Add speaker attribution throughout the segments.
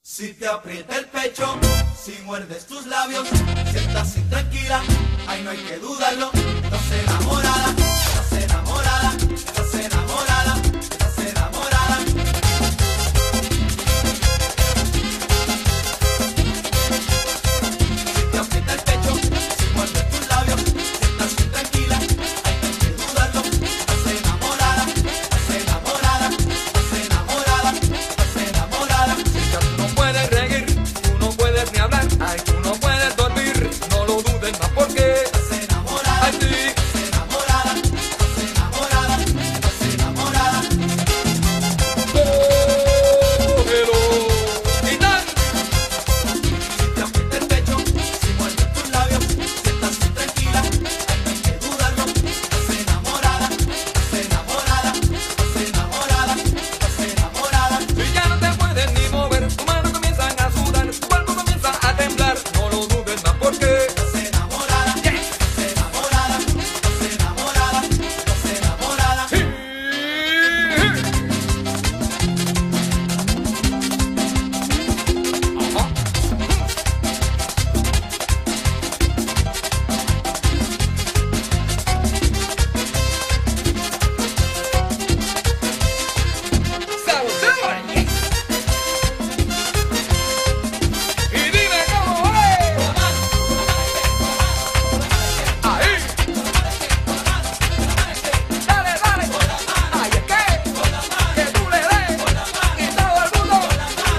Speaker 1: Si te aprieta el pecho, si muerdes tus labios, si estás intranquila, ahí no hay que dudarlo. Estás enamorada, estás enamorada, estás enamorada, estás enamorada. Si te aprieta el pecho, si muerdes tus labios, si estás intranquila, ahí no hay que dudarlo. Estás enamorada, estás enamorada, estás enamorada, estás enamorada.
Speaker 2: Tú no puedes reír, tú no puedes ni hablar, ay, tú no puedes dormir, no lo dudes más porque
Speaker 1: Estás enamorada,
Speaker 2: ay, sí.
Speaker 1: estás enamorada, estás enamorada, estás enamorada.
Speaker 2: Cógelo y tal.
Speaker 1: Si te aprieta el pecho, si muerdes tus labios, si estás intranquila, ahí no hay que dudarlo. Estás enamorada, estás enamorada, estás enamorada, estás enamorada.
Speaker 2: Si ya no te puedes ni mover, tus manos comienzan a sudar, tu cuerpo comienza a temblar, no lo dudes más porque
Speaker 1: Estás enamorada, estás enamorada, estás enamorada, estás enamorada.
Speaker 2: Y dime cómo es. Ahí. Dale, dale. Ay, es que tú le des y todo el mundo.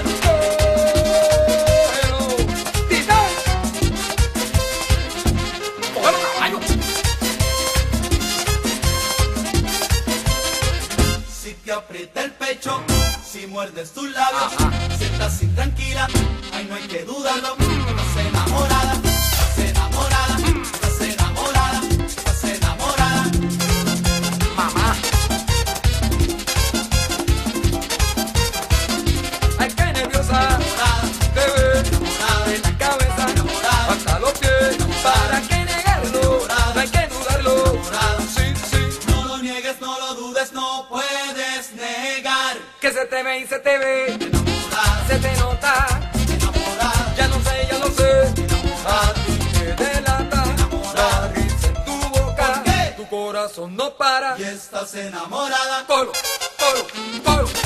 Speaker 2: Cógelo. Titán. Cógelo, caballo.
Speaker 1: Si te aprieta el pecho, si muerdes tus labios, si estás intranquila, ahí no hay que dudarlo. Estás enamorada, estás enamorada, estás enamorada, estás enamorada.
Speaker 2: Mamá. Ay, qué nerviosa. Te ve de la cabeza hasta los pies. ¿Para qué negarlo? No hay que dudarlo. Sí, sí.
Speaker 1: No lo niegues, no lo dudes, no puedes negar.
Speaker 2: Que se te ve y se te ve.
Speaker 1: Enamorada,
Speaker 2: Se te nota.
Speaker 1: enamorada,
Speaker 2: Ya lo sé. A ti te delata. La risa en tu boca.
Speaker 1: ¿Por qué?
Speaker 2: Tu corazón no para.
Speaker 1: y estás enamorada.
Speaker 2: Coro, coro, coro.